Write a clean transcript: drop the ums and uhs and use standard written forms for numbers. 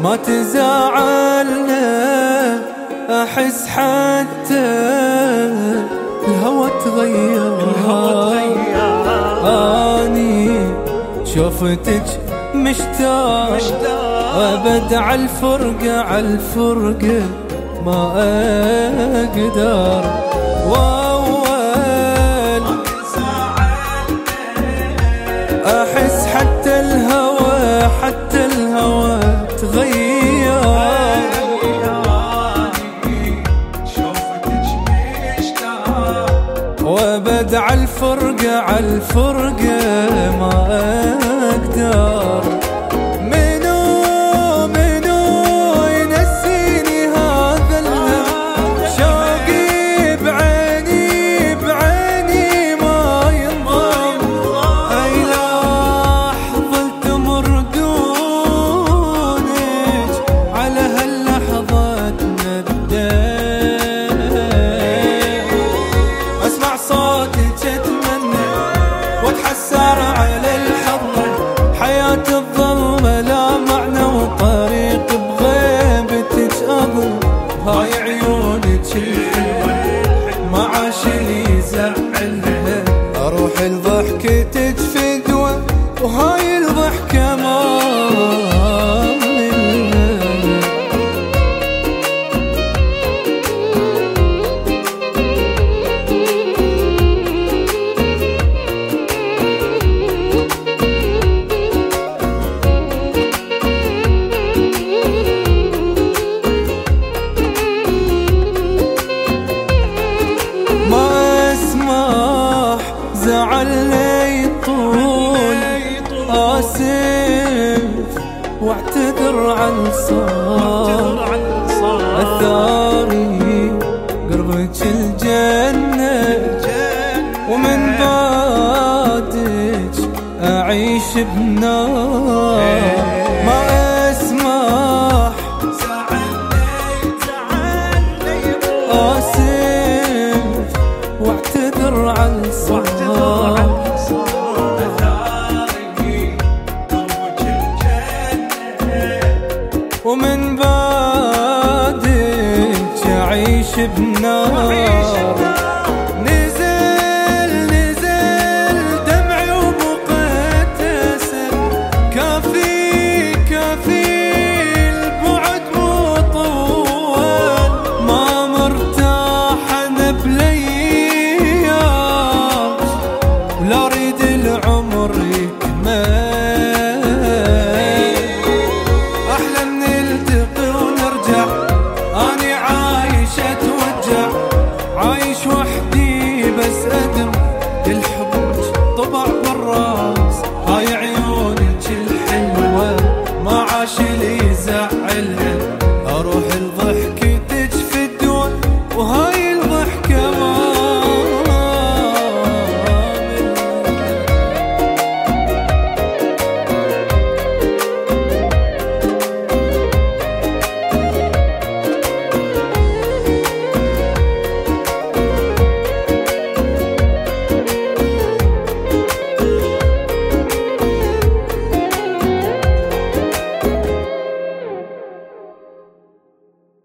ما تزعلنا، أحس حتى الهوى تغير. أني شوفتك مشتاق أبد عالفرقة عالفرقة ما أقدر. وأول أحس حتى الهوى تغير. وأبد عالفرقة ما أقدر. واتحسر على الحضن، حياة الظلمة لا معنى وطريق بغيبتك أظل. هاي عيونك الحلوة ما عاش لي يزعلها، أروح لضحكتك فدوة وهاي الضحكة ما زعلني طول. آسف واعتذر عن صار أثاري قربك الجنة، ومن بعدك أعيش بنار. ما أسمح آسف واعتذر عن صار ومن بعدك أعيش بنار.